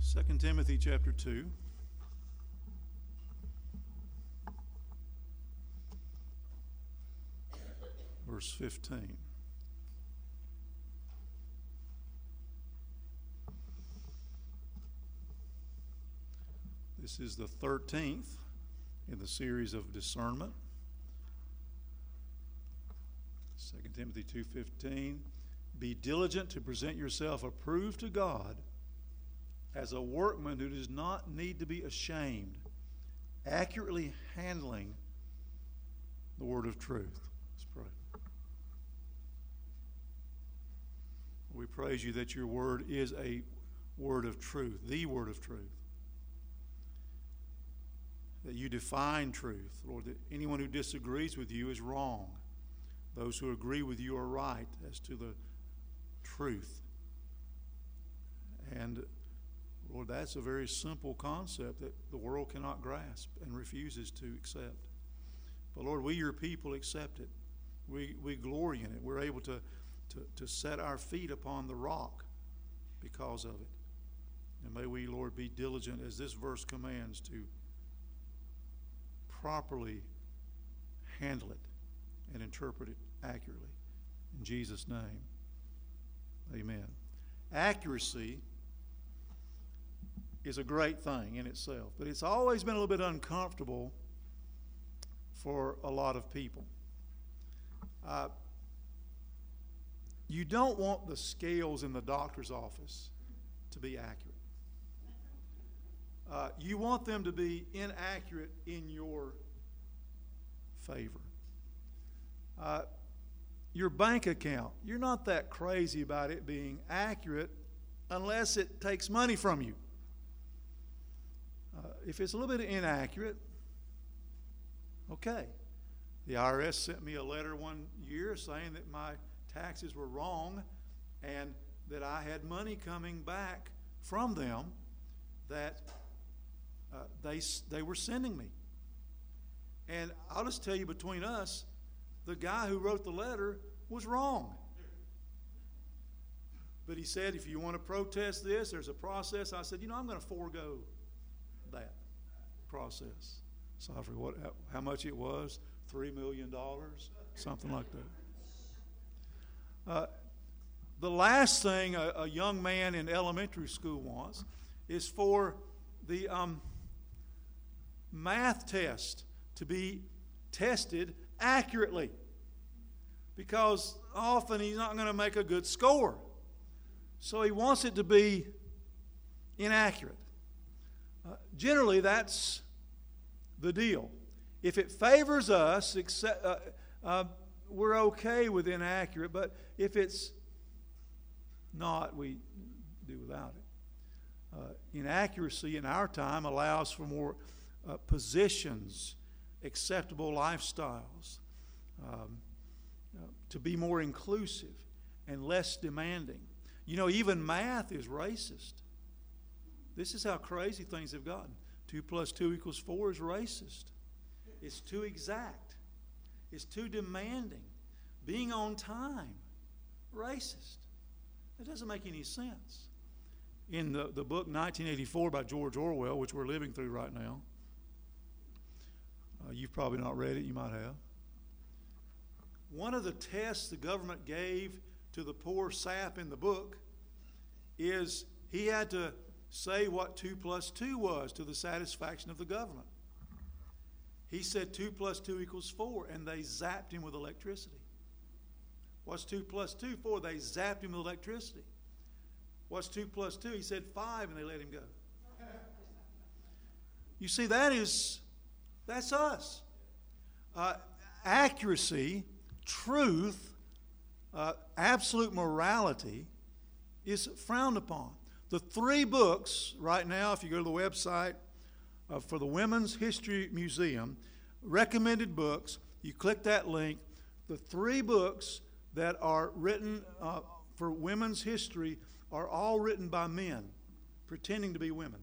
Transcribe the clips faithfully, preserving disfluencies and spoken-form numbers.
Second Timothy chapter two. Verse fifteen. This is the thirteenth in the series of discernment. Second Timothy two fifteen. Be diligent to present yourself approved to God as a workman who does not need to be ashamed, accurately handling the word of truth. Let's pray. We praise you that your word is a word of truth, the word of truth. That you define truth, Lord, that anyone who disagrees with you is wrong. Those who agree with you are right as to the truth. And Lord, that's a very simple concept that the world cannot grasp and refuses to accept. But Lord, we, your people, accept it. We we glory in it. We're able to, to, to set our feet upon the rock because of it. And may we, Lord, be diligent as this verse commands to properly handle it and interpret it accurately. In Jesus' name, amen. Accuracy is a great thing in itself, but it's always been a little bit uncomfortable for a lot of people. Uh, you don't want the scales in the doctor's office to be accurate. Uh, you want them to be inaccurate in your favor. Uh, your bank account, you're not that crazy about it being accurate unless it takes money from you. Uh, if it's a little bit inaccurate, okay. The I R S sent me a letter one year saying that my taxes were wrong and that I had money coming back from them that uh, they, they were sending me. And I'll just tell you, between us, the guy who wrote the letter was wrong. But he said, if you want to protest this, there's a process. I said, you know, I'm going to forego that process. So I forget what, how much it was, three million dollars, something like that. Uh, the last thing a, a young man in elementary school wants is for the um, math test to be tested accurately, because often he's not going to make a good score. So he wants it to be inaccurate. Uh, generally, that's the deal. If it favors us, except, uh, uh, we're okay with inaccurate, but if it's not, we do without it. Uh, inaccuracy in our time allows for more uh, positions, acceptable lifestyles, um, uh, to be more inclusive and less demanding. You know, even math is racist. This is how crazy things have gotten. Two plus two equals four is racist. It's too exact. It's too demanding. Being on time, racist. It doesn't make any sense. In the, the book nineteen eighty-four by George Orwell, which we're living through right now, uh, you've probably not read it, you might have. One of the tests the government gave to the poor sap in the book is he had to say what two plus two was to the satisfaction of the government. He said two plus two equals four, and they zapped him with electricity. What's two plus two? Four. They zapped him with electricity. What's two plus two? He said five, and they let him go. You see, that is, that's us. Uh, accuracy, truth, uh, absolute morality is frowned upon. The three books right now, if you go to the website uh, for the Women's History Museum, recommended books, you click that link, the three books that are written uh, for women's history are all written by men pretending to be women.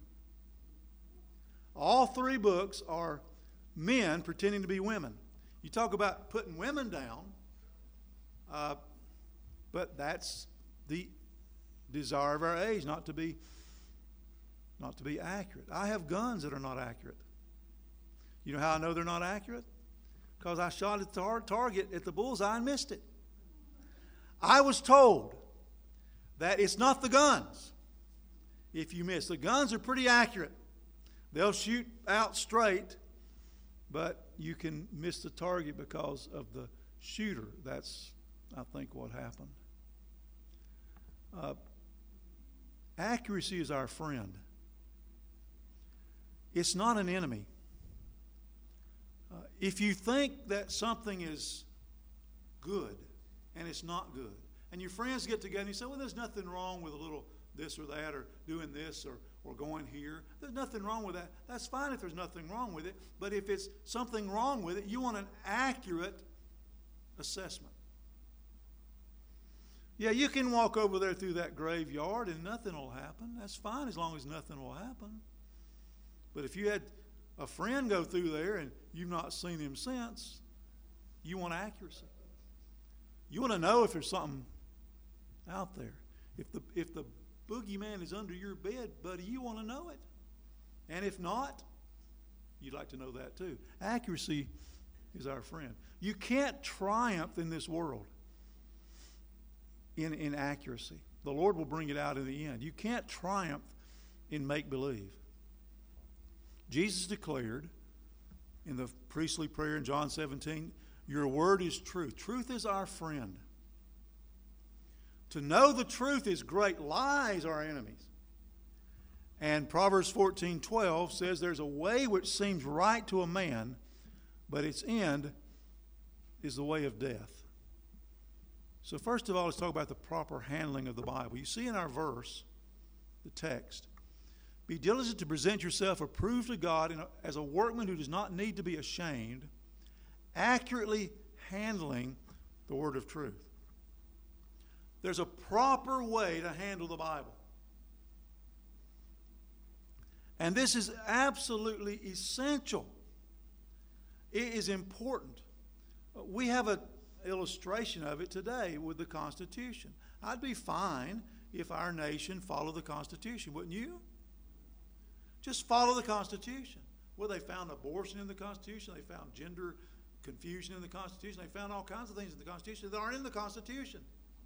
All three books are men pretending to be women. You talk about putting women down, uh, but that's the desire of our age, not to be not to be accurate. I have guns that are not accurate. You know how I know they're not accurate? Because I shot at the tar- target at the bullseye and missed it. I was told that it's not the guns if you miss. The guns are pretty accurate. They'll shoot out straight, but you can miss the target because of the shooter. That's, I think, what happened. Uh, accuracy is our friend. It's not an enemy. Uh, if you think that something is good and it's not good, and your friends get together and you say, well, there's nothing wrong with a little this or that, or doing this, or, or going here. There's nothing wrong with that. That's fine if there's nothing wrong with it. But if it's something wrong with it, you want an accurate assessment. Yeah, you can walk over there through that graveyard and nothing will happen. That's fine as long as nothing will happen. But if you had a friend go through there and you've not seen him since, you want accuracy. You want to know if there's something out there. If the if the boogeyman is under your bed, buddy, you want to know it. And if not, you'd like to know that too. Accuracy is our friend. You can't triumph in this world in inaccuracy. The Lord will bring it out in the end. You can't triumph in make-believe. Jesus declared in the priestly prayer in John seventeen, your word is truth. Truth is our friend. To know the truth is great. Lies are our enemies. And Proverbs fourteen twelve says there's a way which seems right to a man, but its end is the way of death. So first of all, let's talk about the proper handling of the Bible. You see in our verse, the text, be diligent to present yourself approved to God in a, as a workman who does not need to be ashamed, accurately handling the word of truth. There's a proper way to handle the Bible. And this is absolutely essential. It is important. We have an illustration of it today with the Constitution. I'd be fine if our nation followed the Constitution, wouldn't you? Just follow the Constitution. Well, they found abortion in the Constitution. They found gender confusion in the Constitution. They found all kinds of things in the Constitution that aren't in the Constitution.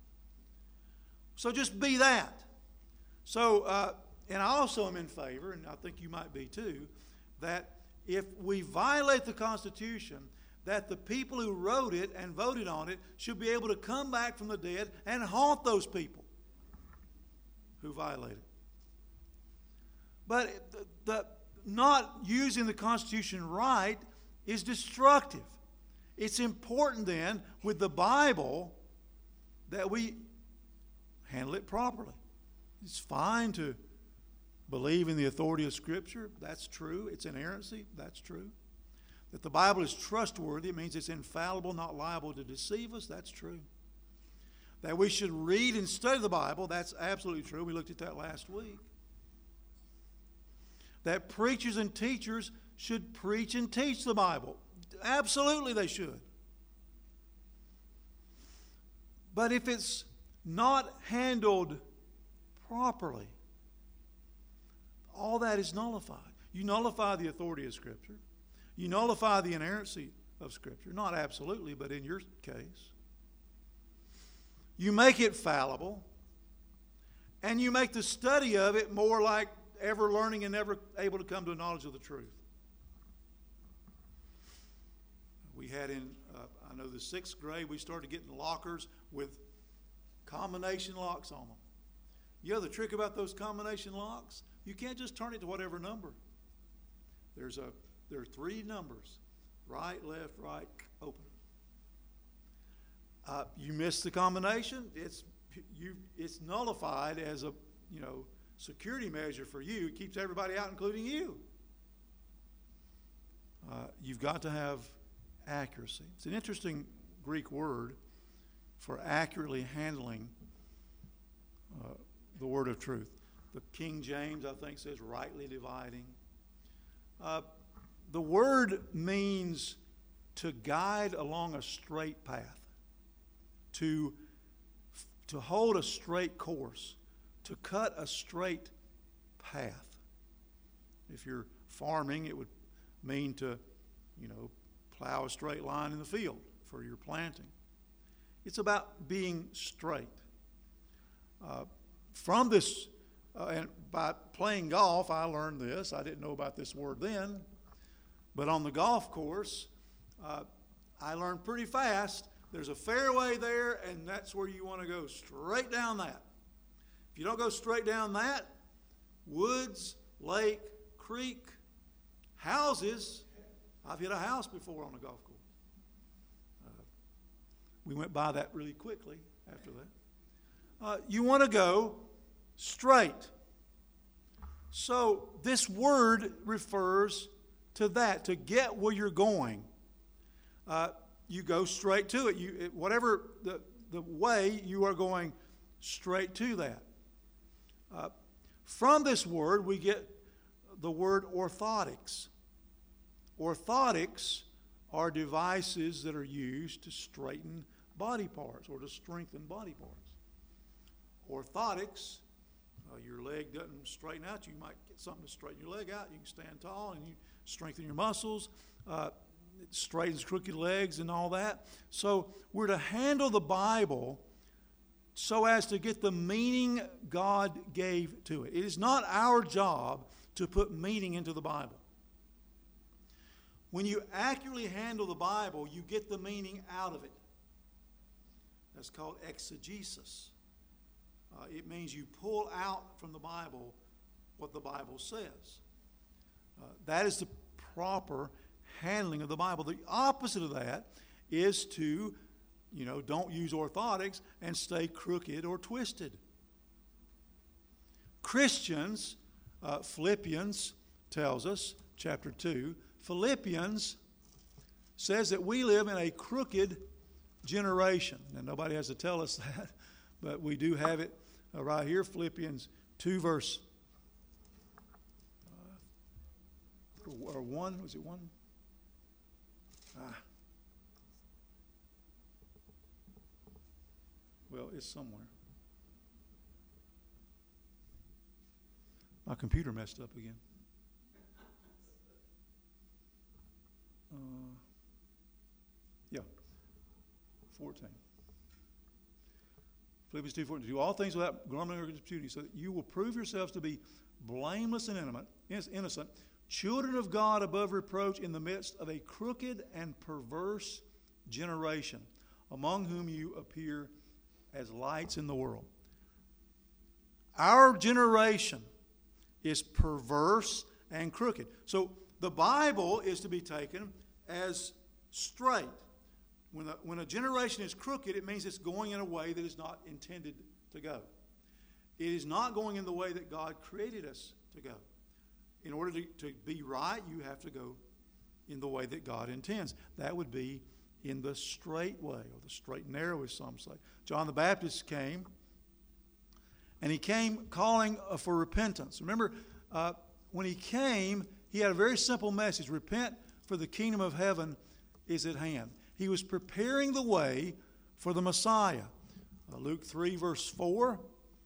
So just be that. So, uh, and I also am in favor, and I think you might be too, that if we violate the Constitution, that the people who wrote it and voted on it should be able to come back from the dead and haunt those people who violated it. But the, the not using the Constitution right is destructive. It's important then with the Bible that we handle it properly. It's fine to believe in the authority of Scripture. That's true. It's inerrancy. That's true. That the Bible is trustworthy. It means it's infallible, not liable to deceive us. That's true. That we should read and study the Bible. That's absolutely true. We looked at that last week. That preachers and teachers should preach and teach the Bible. Absolutely they should. But if it's not handled properly, all that is nullified. You nullify the authority of Scripture. You nullify the inerrancy of Scripture. Not absolutely, but in your case. You make it fallible. And you make the study of it more like ever learning and never able to come to a knowledge of the truth. We had in, uh, I know the sixth grade, we started getting lockers with combination locks on them. You know the trick about those combination locks? You can't just turn it to whatever number. There's a there are three numbers: right, left, right, open. Uh, you miss the combination, it's you it's nullified as a you know security measure for you. It keeps everybody out, including you. Uh, you've got to have accuracy. It's an interesting Greek word for accurately handling uh, the word of truth. The King James, I think, says rightly dividing. Uh, the word means to guide along a straight path, to, to hold a straight course, to cut a straight path. If you're farming, it would mean to, you know, plow a straight line in the field for your planting. It's about being straight. Uh, from this, uh, and by playing golf, I learned this. I didn't know about this word then. But on the golf course, uh, I learned pretty fast, there's a fairway there, and that's where you want to go straight down that. If you don't go straight down that, woods, lake, creek, houses. I've hit a house before on a golf course. Uh, we went by that really quickly after that. Uh, you want to go straight. So this word refers to that, to get where you're going. Uh, you go straight to it. You, it, whatever the, the way, you are going straight to that. Uh, from this word, we get the word orthotics. Orthotics are devices that are used to straighten body parts or to strengthen body parts. Orthotics, uh, your leg doesn't straighten out, you might get something to straighten your leg out. You can stand tall and you strengthen your muscles. Uh, it straightens crooked legs and all that. So we're to handle the Bible so as to get the meaning God gave to it. It is not our job to put meaning into the Bible. When you accurately handle the Bible, you get the meaning out of it. That's called exegesis. Uh, it means you pull out from the Bible what the Bible says. Uh, that is the proper handling of the Bible. The opposite of that is to, you know, don't use orthotics and stay crooked or twisted. Christians, uh, Philippians tells us, chapter two, Philippians says that we live in a crooked generation. And nobody has to tell us that, but we do have it uh, right here. Philippians two, verse uh, or one, was it one? Ah. Well, it's somewhere. My computer messed up again. Uh, yeah, fourteen. Philippians two fourteen. Do all things without grumbling or disputing, so that you will prove yourselves to be blameless and innocent, children of God above reproach in the midst of a crooked and perverse generation, among whom you appear as lights in the world. Our generation is perverse and crooked. So the Bible is to be taken as straight. When a, when a generation is crooked, it means it's going in a way that is not intended to go. It is not going in the way that God created us to go. In order to, to be right, you have to go in the way that God intends. That would be in the straight way, or the straight and narrow, as some say. John the Baptist came, and he came calling for repentance. Remember, uh, when he came, he had a very simple message. Repent, for the kingdom of heaven is at hand. He was preparing the way for the Messiah. Uh, Luke three, verse four.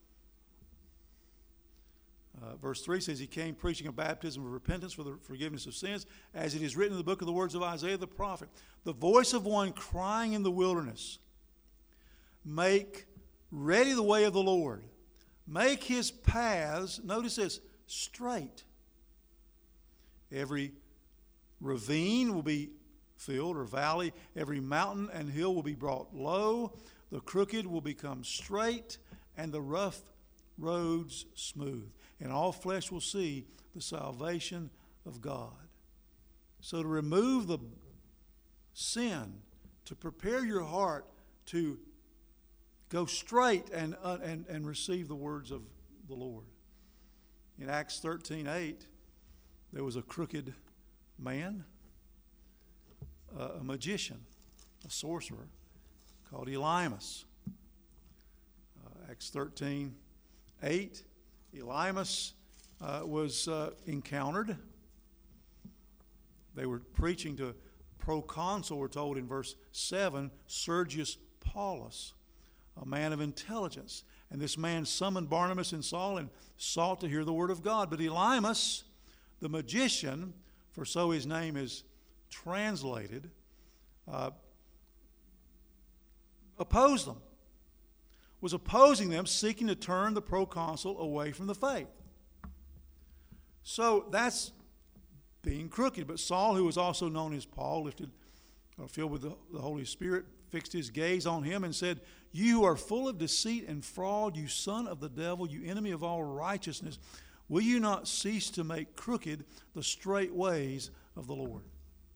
Uh, verse three says, he came preaching a baptism of repentance for the forgiveness of sins, as it is written in the book of the words of Isaiah the prophet. The voice of one crying in the wilderness, make ready the way of the Lord. Make his paths, notice this, straight. Every ravine will be filled, or valley. Every mountain and hill will be brought low. The crooked will become straight, and the rough roads smooth. And all flesh will see the salvation of God. So to remove the sin, to prepare your heart to go straight and, uh, and, and receive the words of the Lord. In Acts thirteen eight, there was a crooked man, uh, a magician, a sorcerer, called Elymas. Uh, Acts thirteen eight, Elymas uh, was uh, encountered. They were preaching to proconsul, we're told in verse seven, Sergius Paulus, a man of intelligence. And this man summoned Barnabas and Saul and sought to hear the word of God. But Elymas The magician, for so his name is translated, uh, opposed them, was opposing them, seeking to turn the proconsul away from the faith. So that's being crooked. But Saul, who was also known as Paul, lifted, or filled with the, the Holy Spirit, fixed his gaze on him and said, "You who are full of deceit and fraud, you son of the devil, you enemy of all righteousness, will you not cease to make crooked the straight ways of the Lord?"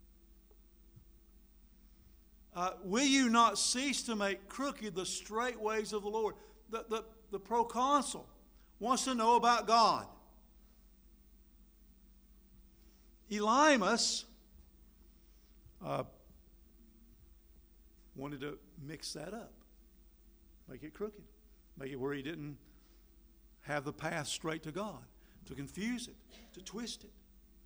Uh, will you not cease to make crooked the straight ways of the Lord? The, the, the proconsul wants to know about God. Elymas uh, wanted to mix that up, make it crooked, make it where he didn't have the path straight to God, to confuse it, to twist it.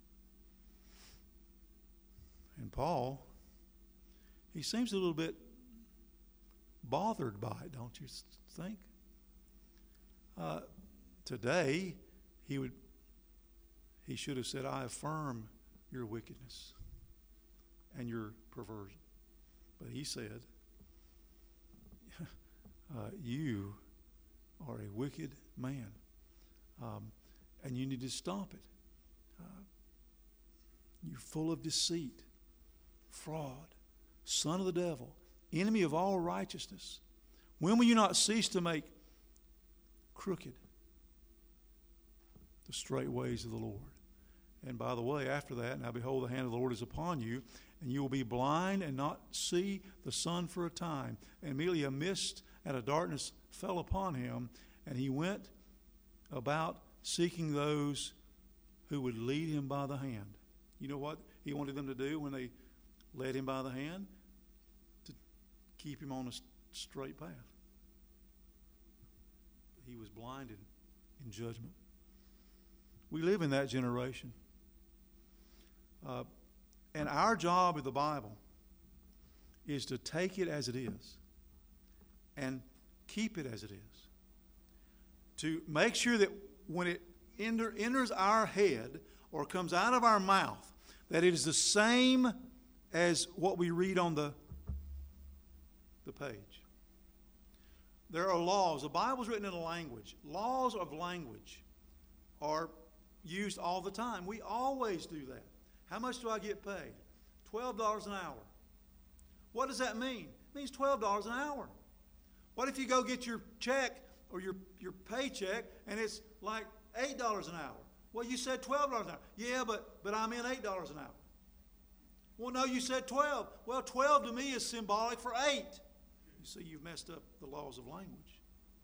And Paul, he seems a little bit bothered by it, don't you think? Uh, today, he would he should have said, "I affirm your wickedness and your perversion." But he said, uh, "You are a wicked man, um, and you need to stop it. Uh, you're full of deceit, fraud, son of the devil, enemy of all righteousness. When will you not cease to make crooked the straight ways of the Lord?" And by the way, after that, "Now behold, the hand of the Lord is upon you, and you will be blind and not see the sun for a time." And immediately a mist and a darkness fell upon him, and he went about seeking those who would lead him by the hand. You know what he wanted them to do when they led him by the hand? To keep him on a straight path. But he was blinded in judgment. We live in that generation. Uh, and our job with the Bible is to take it as it is and keep it as it is. To make sure that when it enter, enters our head or comes out of our mouth, that it is the same as what we read on the, the page. There are laws. The Bible's written in a language. Laws of language are used all the time. We always do that. How much do I get paid? twelve dollars an hour. What does that mean? It means twelve dollars an hour. What if you go get your check or your, your paycheck and it's like eight dollars an hour? Well, you said twelve dollars an hour. Yeah, but, but I'm in eight dollars an hour. Well, no, you said twelve. Well, twelve to me is symbolic for eight. You see, you've messed up the laws of language.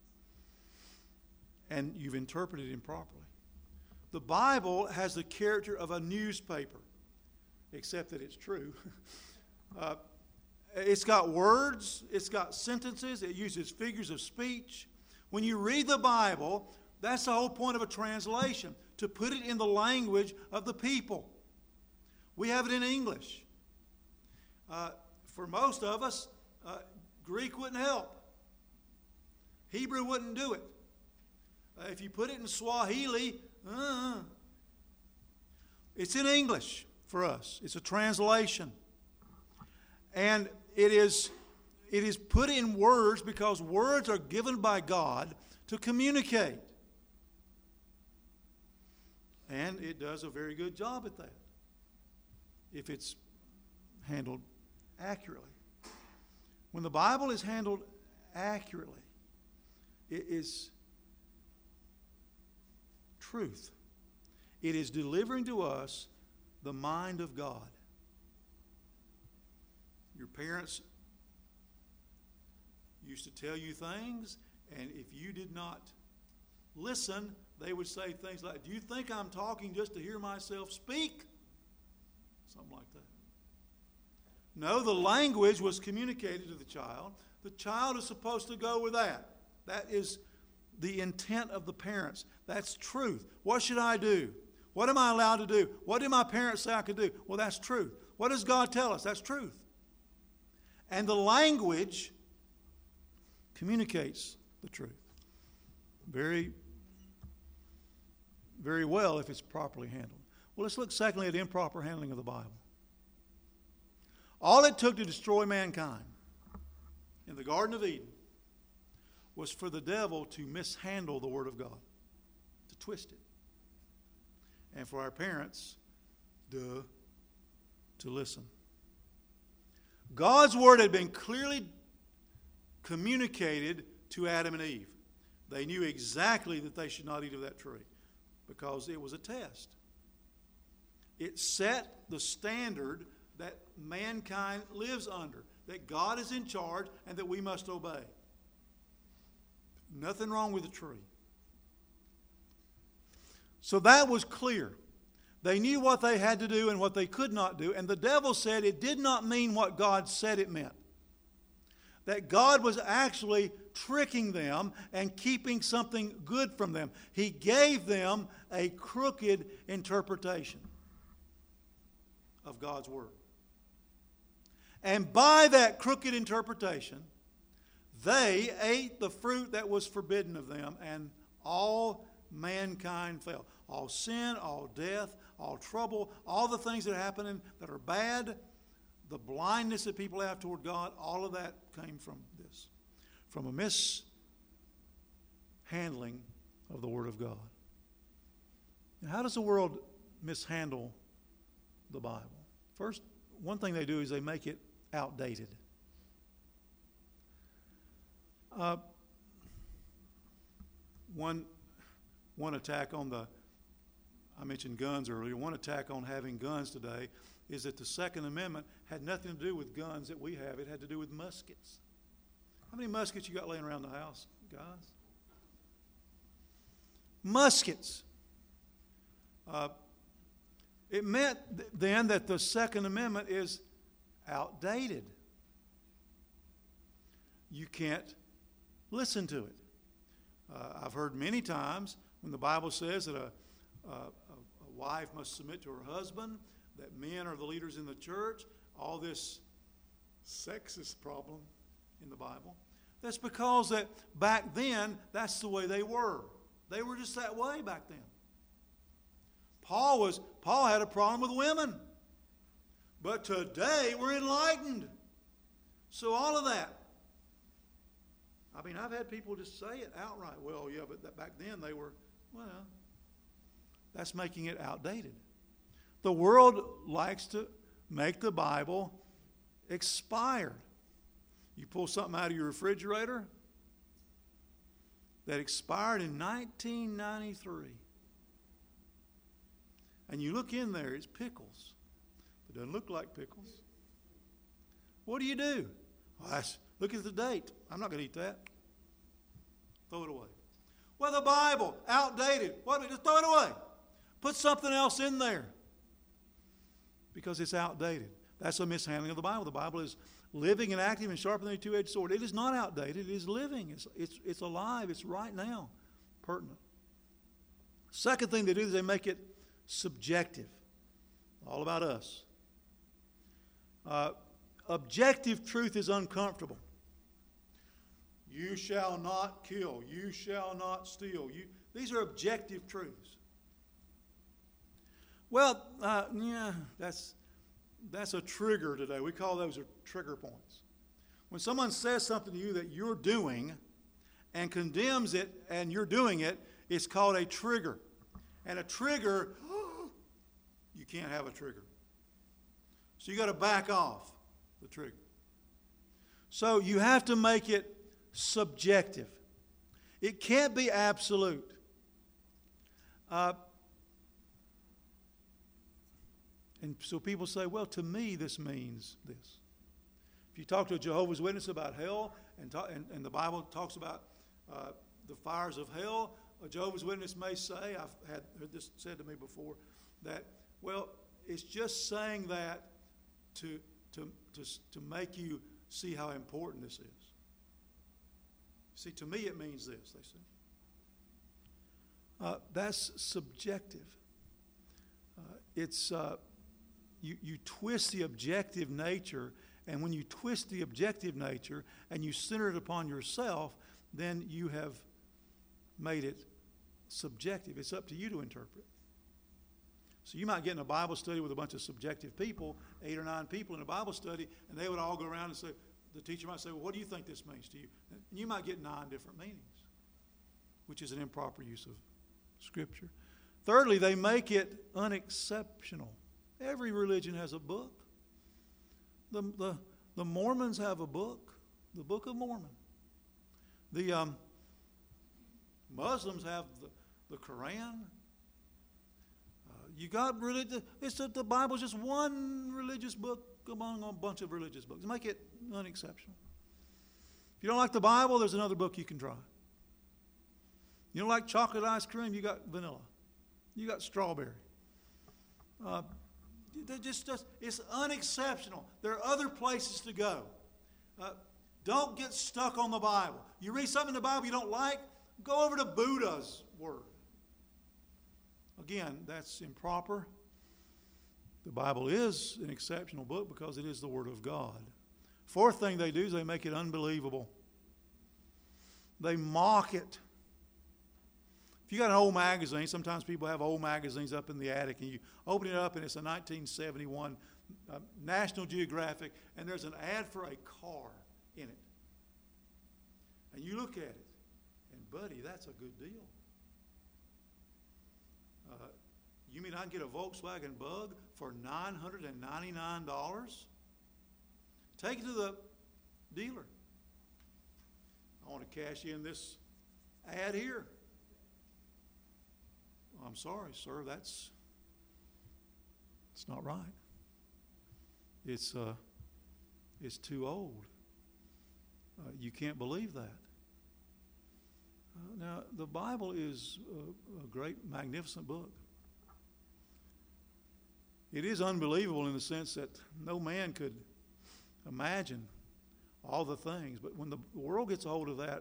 And you've interpreted it improperly. The Bible has the character of a newspaper, except that it's true. uh, it's got words, it's got sentences, it uses figures of speech. When you read the Bible, that's the whole point of a translation, to put it in the language of the people. We have it in English. Uh, for most of us, uh, Greek wouldn't help. Hebrew wouldn't do it. Uh, if you put it in Swahili, uh, it's in English for us. It's a translation. And it is, it is put in words because words are given by God to communicate. And it does a very good job at that, if it's handled accurately. When the Bible is handled accurately, it is truth. It is delivering to us the mind of God. Your parents used to tell you things, and if you did not listen, they would say things like, "Do you think I'm talking just to hear myself speak?" Something like that. No, the language was communicated to the child. The child is supposed to go with that. That is the intent of the parents. That's truth. What should I do? What am I allowed to do? What did my parents say I could do? Well, that's truth. What does God tell us? That's truth. And the language communicates the truth very, very well if it's properly handled. Well, let's look secondly at improper handling of the Bible. All it took to destroy mankind in the Garden of Eden was for the devil to mishandle the Word of God, to twist it. And for our parents, duh, to listen. God's Word had been clearly communicated to Adam and Eve. They knew exactly that they should not eat of that tree because it was a test. It set the standard that mankind lives under, that God is in charge and that we must obey. Nothing wrong with the tree. So that was clear. They knew what they had to do and what they could not do, and the devil said it did not mean what God said it meant. That God was actually tricking them and keeping something good from them. He gave them a crooked interpretation of God's Word. And by that crooked interpretation, they ate the fruit that was forbidden of them, and all mankind fell. All sin, all death, all trouble, all the things that are happening that are bad, the blindness that people have toward God, all of that came from this. From a mishandling of the Word of God. Now, how does the world mishandle the Bible? First, one thing they do is they make it outdated. Uh, one, one attack on the, I mentioned guns earlier, one attack on having guns today is that the Second Amendment had nothing to do with guns that we have. It had to do with muskets. How many muskets you got laying around the house, guys? Muskets. Uh, it meant th- then that the Second Amendment is outdated. You can't listen to it. Uh, I've heard many times when the Bible says that a, a, a wife must submit to her husband, that men are the leaders in the church, all this sexist problem in the Bible. That's because that back then, that's the way they were. They were just that way back then. Paul was Paul had a problem with women. But today we're enlightened. So all of that. I mean, I've had people just say it outright. Well, yeah, but that back then they were, well, that's making it outdated. The world likes to make the Bible expire. You pull something out of your refrigerator that expired in nineteen ninety-three. And you look in there, it's pickles. It doesn't look like pickles. What do you do? Well, that's, look at the date. I'm not going to eat that. Throw it away. Well, the Bible, outdated. What? Just throw it away. Put something else in there. Because it's outdated. That's a mishandling of the Bible. The Bible is living and active and sharper than a two-edged sword. It is not outdated. It is living. It's, it's, it's alive. It's right now. Pertinent. Second thing they do is they make it subjective. All about us. Uh, objective truth is uncomfortable. You shall not kill. You shall not steal. You, these are objective truths. Well, uh, yeah, that's that's a trigger today. We call those trigger points. When someone says something to you that you're doing and condemns it and you're doing it, it's called a trigger. And a trigger, you can't have a trigger. So you got to back off the trigger. So you have to make it subjective. It can't be absolute. Uh, and so people say, well, to me this means this. If you talk to a Jehovah's Witness about hell, and, talk, and, and the Bible talks about uh, the fires of hell, a Jehovah's Witness may say, I've had heard this said to me before, that, well, it's just saying that to, to, to, to make you see how important this is. See, to me it means this, they say. Uh, that's subjective. Uh, it's uh, you, you twist the objective nature, and when you twist the objective nature and you center it upon yourself, then you have made it subjective. It's up to you to interpret. So you might get in a Bible study with a bunch of subjective people, eight or nine people in a Bible study, and they would all go around and say, the teacher might say, well, what do you think this means to you? And you might get nine different meanings, which is an improper use of Scripture. Thirdly, they make it unexceptional. Every religion has a book. The, the, the Mormons have a book, the Book of Mormon. The um, Muslims have the, the Quran. You got religion. It's that the Bible's just one religious book among a bunch of religious books. Make it unexceptional. If you don't like the Bible, there's another book you can try. You don't like chocolate ice cream, you got vanilla. You got strawberry. Uh, just, just, it's unexceptional. There are other places to go. Uh, don't get stuck on the Bible. You read something in the Bible you don't like, go over to Buddha's word. Again, that's improper. The Bible is an exceptional book because it is the Word of God. Fourth thing they do is they make it unbelievable. They mock it. If you got an old magazine, sometimes people have old magazines up in the attic, and you open it up and it's a nineteen seventy-one uh, National Geographic, and there's an ad for a car in it. And you look at it, and buddy, that's a good deal. Uh, you mean I can get a Volkswagen Bug for nine hundred ninety-nine dollars? Take it to the dealer. I want to cash in this ad here. I'm sorry, sir, that's it's not right. It's uh, it's too old. Uh, you can't believe that. Uh, now, the Bible is a, a great, magnificent book. It is unbelievable in the sense that no man could imagine all the things. But when the world gets a hold of that,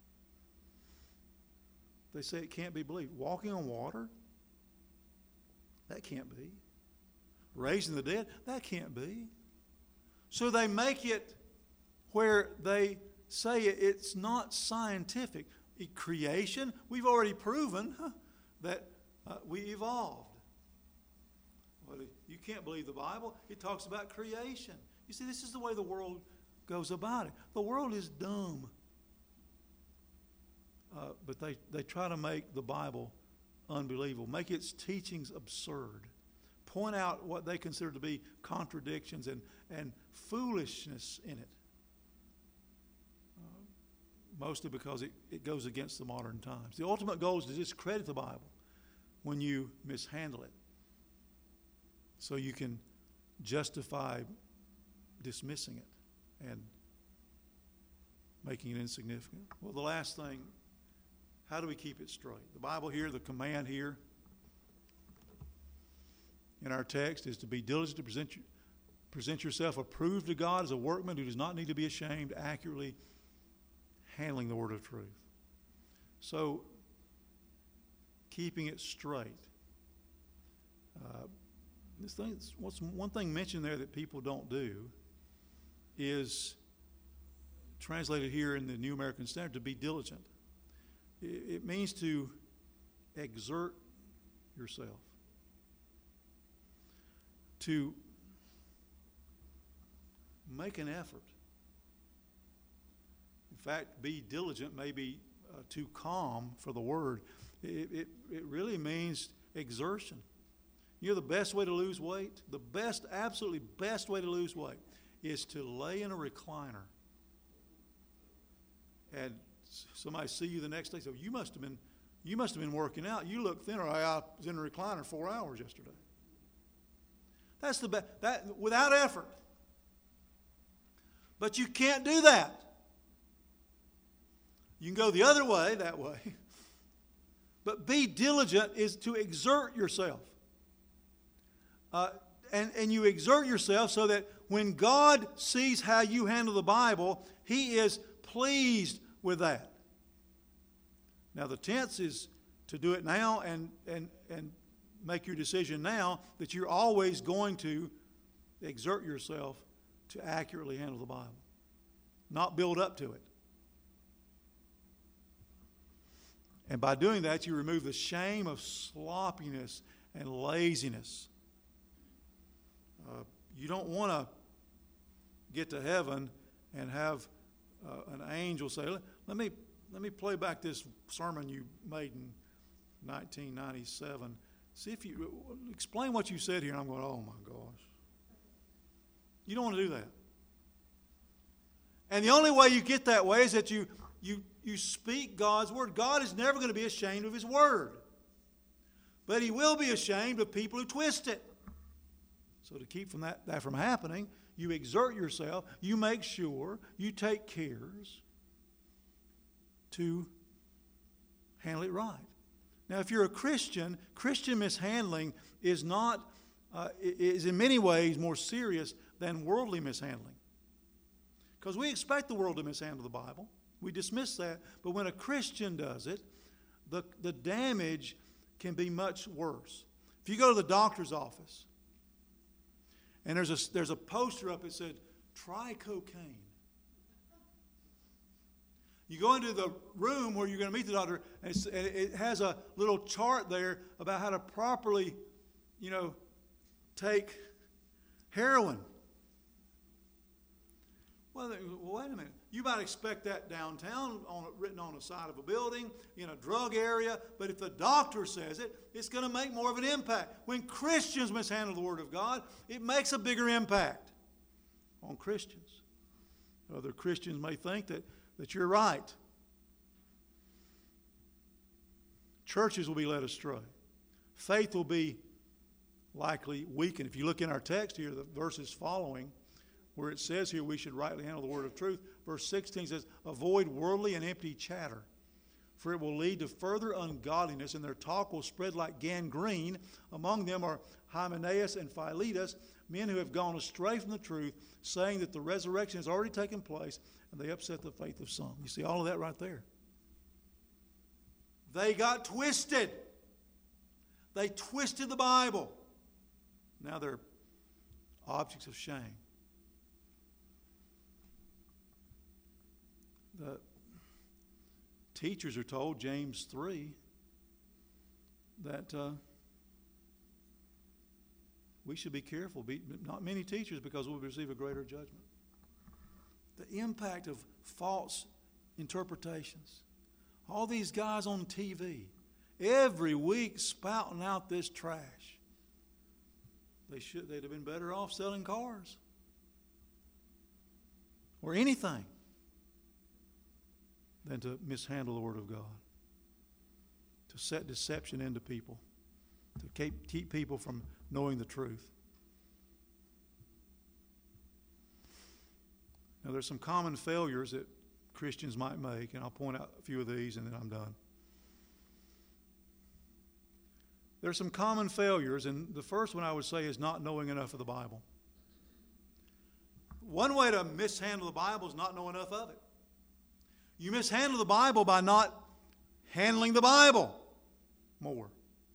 they say it can't be believed. Walking on water? That can't be. Raising the dead? That can't be. So they make it where they say it's not scientific. Creation, we've already proven huh, that uh, we evolved. Well, you can't believe the Bible. It talks about creation. You see, this is the way the world goes about it. The world is dumb. Uh, but they, they try to make the Bible unbelievable, make its teachings absurd, point out what they consider to be contradictions and, and foolishness in it. Mostly because it, it goes against the modern times. The ultimate goal is to discredit the Bible when you mishandle it, so you can justify dismissing it and making it insignificant. Well, the last thing, how do we keep it straight? The Bible here, the command here in our text is to be diligent to present, you, present yourself approved to God as a workman who does not need to be ashamed, accurately handling the word of truth. So, keeping it straight. Uh, this thing, what's one thing mentioned there that people don't do is translated here in the New American Standard to be diligent. It, it means to exert yourself, to make an effort. In fact, be diligent may be uh, too calm for the word. It, it, it really means exertion. You know the best way to lose weight? The best, absolutely best way to lose weight is to lay in a recliner. And somebody see you the next day and say, you must have been, you must have been working out. You look thinner. I was in a recliner four hours yesterday. That's the best, that, without effort. But you can't do that. You can go the other way, that way. But be diligent is to exert yourself. Uh, and, and you exert yourself so that when God sees how you handle the Bible, He is pleased with that. Now the tense is to do it now and, and, and make your decision now that you're always going to exert yourself to accurately handle the Bible. Not build up to it. And by doing that, you remove the shame of sloppiness and laziness. Uh, you don't want to get to heaven and have uh, an angel say, let, let me let me play back this sermon you made in nineteen ninety-seven. See if you explain what you said here. And I'm going, oh my gosh. You don't want to do that. And the only way you get that way is that you you you speak God's word. God is never going to be ashamed of his word. But he will be ashamed of people who twist it. So to keep from that, that from happening, you exert yourself, you make sure, you take cares to handle it right. Now, if you're a Christian, Christian mishandling is not uh, is in many ways more serious than worldly mishandling. Because we expect the world to mishandle the Bible. We dismiss that. But when a Christian does it, the, the damage can be much worse. If you go to the doctor's office, and there's a, there's a poster up that said, try cocaine. You go into the room where you're going to meet the doctor, and, it's, and it has a little chart there about how to properly, you know, take heroin. Well, wait a minute. You might expect that downtown, on, written on the side of a building, in a drug area, but if the doctor says it, it's going to make more of an impact. When Christians mishandle the Word of God, it makes a bigger impact on Christians. Other Christians may think that, that you're right. Churches will be led astray. Faith will be likely weakened. If you look in our text here, the verses following, where it says here we should rightly handle the word of truth. Verse sixteen says, avoid worldly and empty chatter, for it will lead to further ungodliness, and their talk will spread like gangrene. Among them are Hymenaeus and Philetus, men who have gone astray from the truth, saying that the resurrection has already taken place, and they upset the faith of some. You see all of that right there. They got twisted. They twisted the Bible. Now they're objects of shame. The teachers are told, James three, that uh, we should be careful. Be, not many teachers, because we'll receive a greater judgment. The impact of false interpretations. All these guys on T V, every week spouting out this trash. They should, they'd have been better off selling cars or anything than to mishandle the Word of God, to set deception into people, to keep, keep people from knowing the truth. Now, there's some common failures that Christians might make, and I'll point out a few of these and then I'm done. There's some common failures, and the first one I would say is not knowing enough of the Bible. One way to mishandle the Bible is not know enough of it. You mishandle the Bible by not handling the Bible more.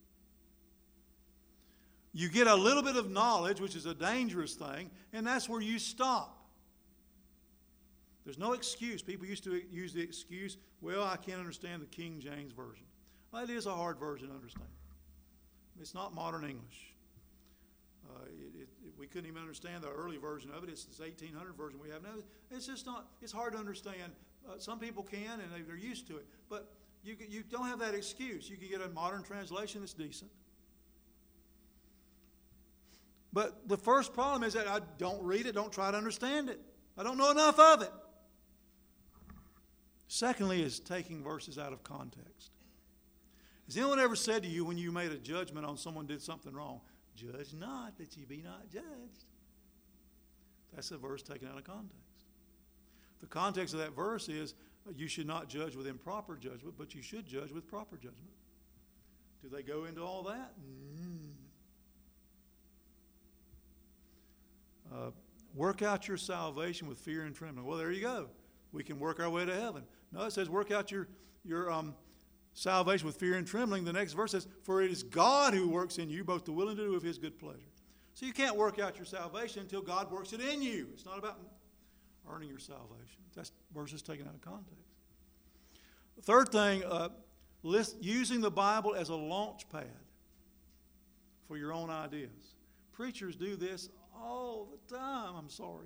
You get a little bit of knowledge, which is a dangerous thing, and that's where you stop. There's no excuse. People used to use the excuse, well, I can't understand the King James Version. Well, it is a hard version to understand. It's not modern English. Uh, it, it, we couldn't even understand the early version of it. It's this eighteen hundred version we have now. It's just not, it's hard to understand. Uh, some people can, and they're used to it. But you, you don't have that excuse. You can get a modern translation that's decent. But the first problem is that I don't read it, don't try to understand it. I don't know enough of it. Secondly is taking verses out of context. Has anyone ever said to you when you made a judgment on someone did something wrong, judge not that ye be not judged? That's a verse taken out of context. The context of that verse is you should not judge with improper judgment, but you should judge with proper judgment. Do they go into all that? Mm. Uh, work out your salvation with fear and trembling. Well, there you go. We can work our way to heaven. No, it says work out your, your um, salvation with fear and trembling. The next verse says, for it is God who works in you both to will and to do of his good pleasure. So you can't work out your salvation until God works it in you. It's not about earning your salvation. That's verses taken out of context. The third thing, uh, list, using the Bible as a launch pad for your own ideas. Preachers do this all the time, I'm sorry.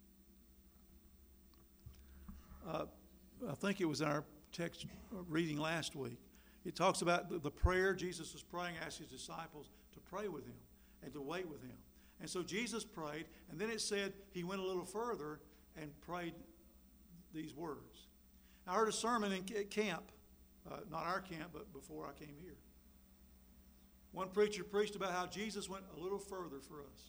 Uh, I think it was in our text reading last week. It talks about the, the prayer Jesus was praying, asked his disciples to pray with him and to wait with him. And so Jesus prayed, and then it said he went a little further and prayed these words. I heard a sermon in camp, uh, not our camp, but before I came here. One preacher preached about how Jesus went a little further for us.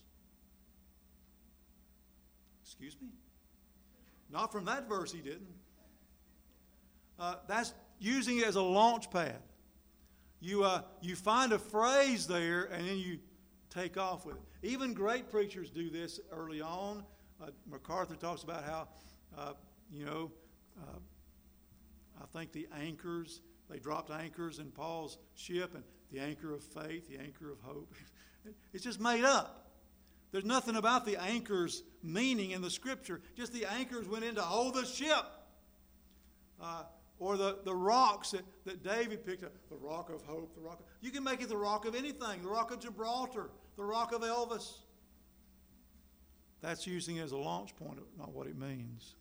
Excuse me? Not from that verse he didn't. Uh, that's using it as a launch pad. You, uh, you find a phrase there and then you take off with it. Even great preachers do this early on. Uh, MacArthur talks about how, uh, you know, uh, I think the anchors, they dropped anchors in Paul's ship, and the anchor of faith, the anchor of hope. It's just made up. There's nothing about the anchor's meaning in the Scripture. Just the anchors went in to hold the ship. Uh, or the, the rocks that, that David picked up. The rock of hope. The rock of, you can make it the rock of anything. The rock of Gibraltar. The rock of Elvis. That's using it as a launch point, not what it means.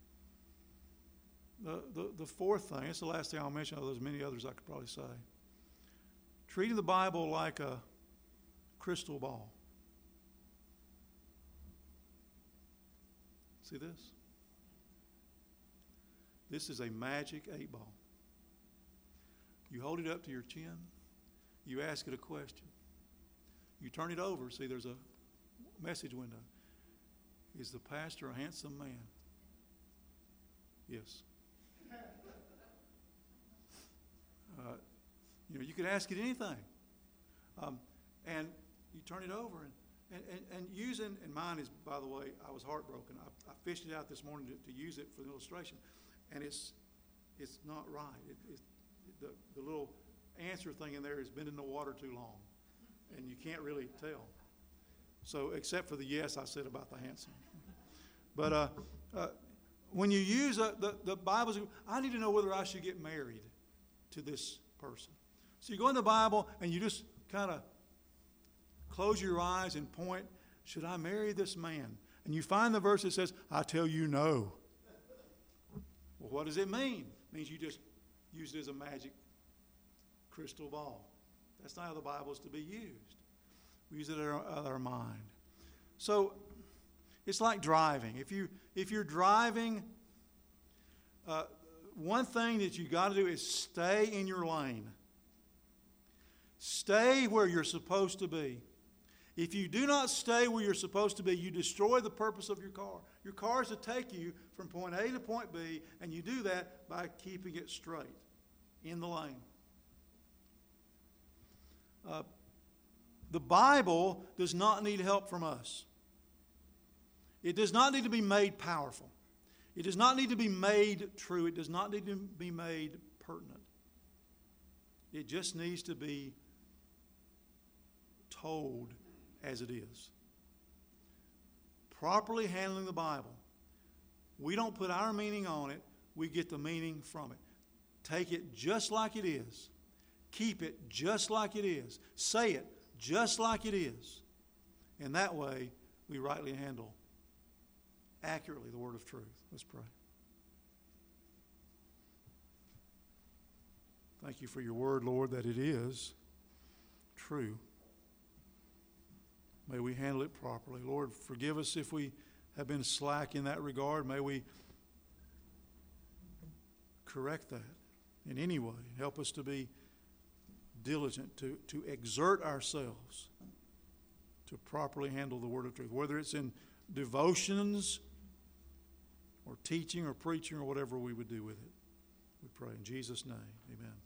The, the, the fourth thing, it's the last thing I'll mention, although there's many others I could probably say. Treating the Bible like a crystal ball. See this? This is a magic eight ball. You hold it up to your chin. You ask it a question. You turn it over. See, there's a message window. Is the pastor a handsome man? Yes. Uh, you know, you could ask it anything. Um, and you turn it over and And, and, and using, and mine is, by the way, I was heartbroken. I, I fished it out this morning to, to use it for the illustration, and it's it's not right. It, it, the, the little answer thing in there has been in the water too long, and you can't really tell. So, except for the yes I said about the handsome. But uh, uh, when you use a, the, the Bible, I need to know whether I should get married to this person. So you go in the Bible, and you just kind of close your eyes and point, should I marry this man? And you find the verse that says, I tell you no. Well, what does it mean? It means you just use it as a magic crystal ball. That's not how the Bible is to be used. We use it in our, our mind. So it's like driving. If, you, if you're driving, uh, one thing that you got to do is stay in your lane. Stay where you're supposed to be. If you do not stay where you're supposed to be, you destroy the purpose of your car. Your car is to take you from point A to point B, and you do that by keeping it straight in the lane. Uh, the Bible does not need help from us. It does not need to be made powerful. It does not need to be made true. It does not need to be made pertinent. It just needs to be told as it is. Properly handling the Bible. We don't put our meaning on it. We get the meaning from it. Take it just like it is. Keep it just like it is. Say it just like it is. And that way, we rightly handle accurately the word of truth. Let's pray. Thank you for your word, Lord, that it is true. May we handle it properly. Lord, forgive us if we have been slack in that regard. May we correct that in any way. Help us to be diligent, to, to exert ourselves to properly handle the word of truth, whether it's in devotions or teaching or preaching or whatever we would do with it. We pray in Jesus' name. Amen.